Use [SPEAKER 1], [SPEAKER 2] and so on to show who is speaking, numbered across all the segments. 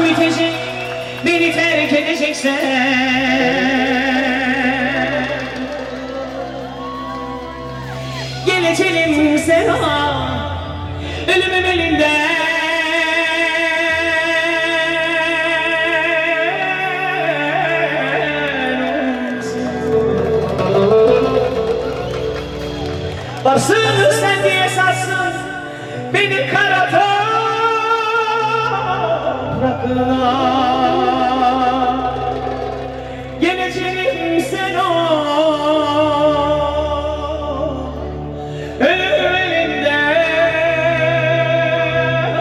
[SPEAKER 1] bitecek, beni terk edeceksen geleceğim sana ölümün elinden. Varsın sen diye sarsın beni kara toprakına. Geleceğim sen o ölüm elinden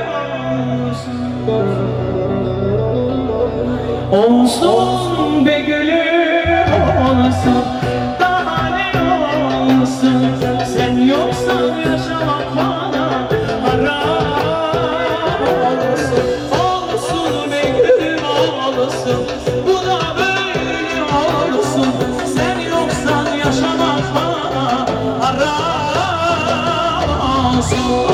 [SPEAKER 1] olsun be gülüm olsun. Daha ne olsun, sen yoksan yaşamak bana haram olsun. Olsun be gülüm olsun, bu da böyle olsun. Sen yoksan yaşamak bana haram olsun.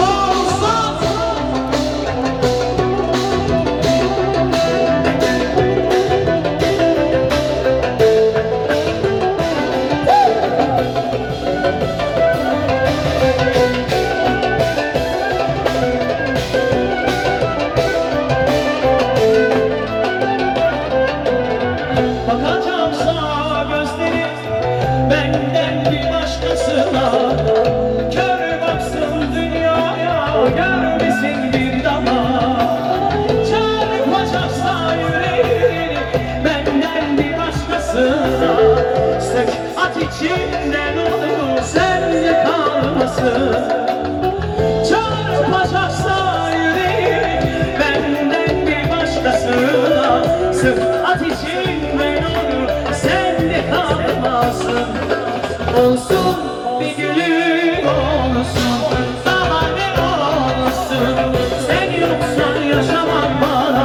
[SPEAKER 1] Bakacaksa gözleri benden bir başkasına, kör baksın dünyaya, görmesin bir daha. Çarpacaksa yüreğini benden bir başkasına, sök at içinden onu, sende kalmasın. Çarpacaksa yüreğini benden bir başkasına, sök at içinden onu, sende kalmasın. Olsun bir gülüm olsun, daha ne olsun. Sen yoksan yaşamak bana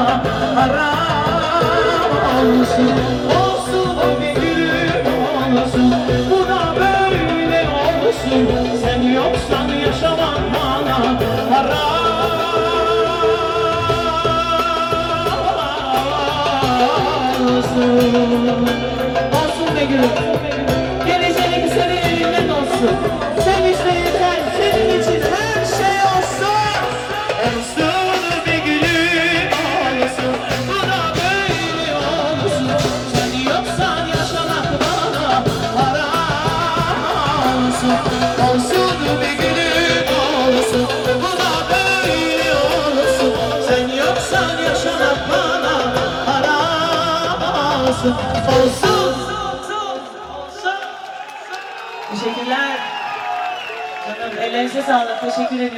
[SPEAKER 1] haram olsun. Olsun bir gülüm olsun, bu da böyle olsun. Sen yoksan yaşamak bana haram olsun. Olsun be gülüm, geleceğin senin elinden olsun. Sen iste yeter, senin için her şey olsun. Olsun be gülüm olsun, bu da böyle olsun. Sen yoksan yaşamak bana haram olsun. Olsun be gülüm olsun, bu da böyle olsun. Sen yoksan yaşamak bana haram olsun. Olsun. Teşekkürler. Canım ellerinize sağlık. Teşekkür ediyorum.